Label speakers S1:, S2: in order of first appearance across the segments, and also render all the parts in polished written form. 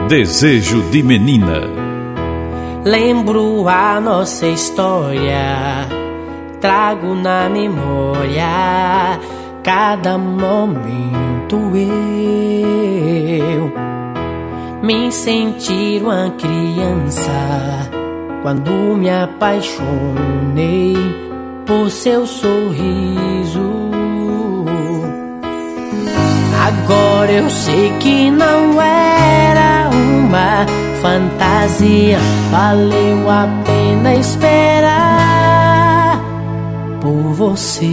S1: Desejo de Menina.
S2: Lembro a nossa história, trago na memória cada momento. Eu me senti uma criança quando me apaixonei por seu sorriso. Agora eu sei que não era uma fantasia, valeu a pena esperar por você,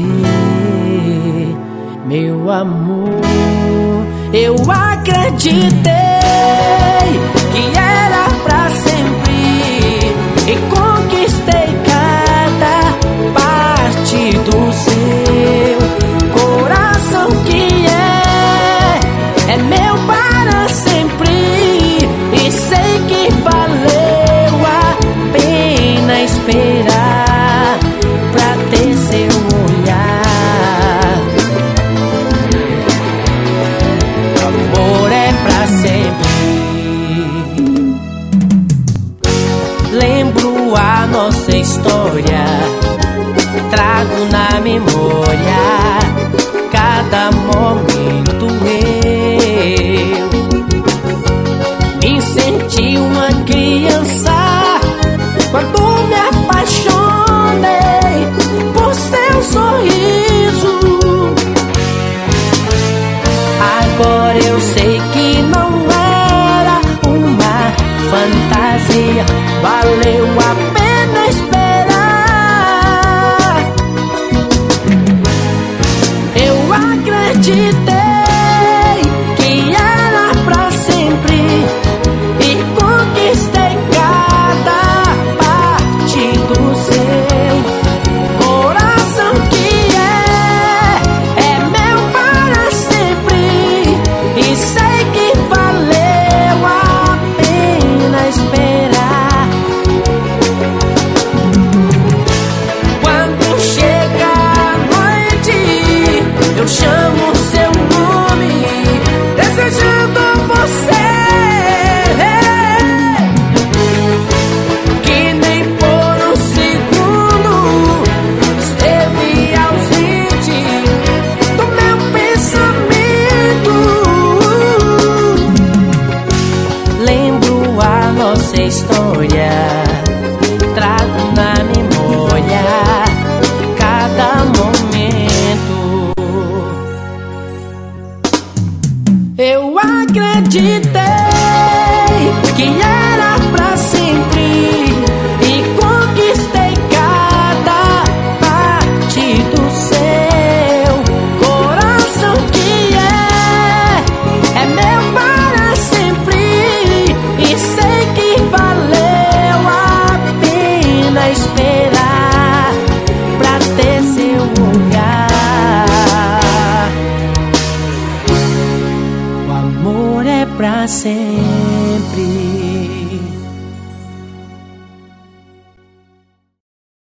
S2: meu amor. Eu acreditei que era pra sempre e conquistei cada parte do seu coração, que é meu para sempre, e sei que valeu a pena esperar pra ter seu olhar. Amor é pra sempre. Lembro a nossa história, trago na memória cada momento. Eu me senti uma criança quando me apaixonei por seu sorriso. Agora eu sei que não era uma fantasia, valeu a pena esperar. Eu acreditei que era pra sempre e conquistei cada parte do seu coração, que é meu para sempre, e sei que valeu a pena esperar. Quando chega a noite, eu chamo seu nome, desejando você, que nem por um segundo esteve ausente do meu pensamento. Lembro a nossa história, trago na memória cada momento. Eu acreditei que era pra sempre e conquistei cada parte do seu coração, que é meu para sempre, e sei que valeu a pena esperar pra ter seu olhar. O amor é pra sempre.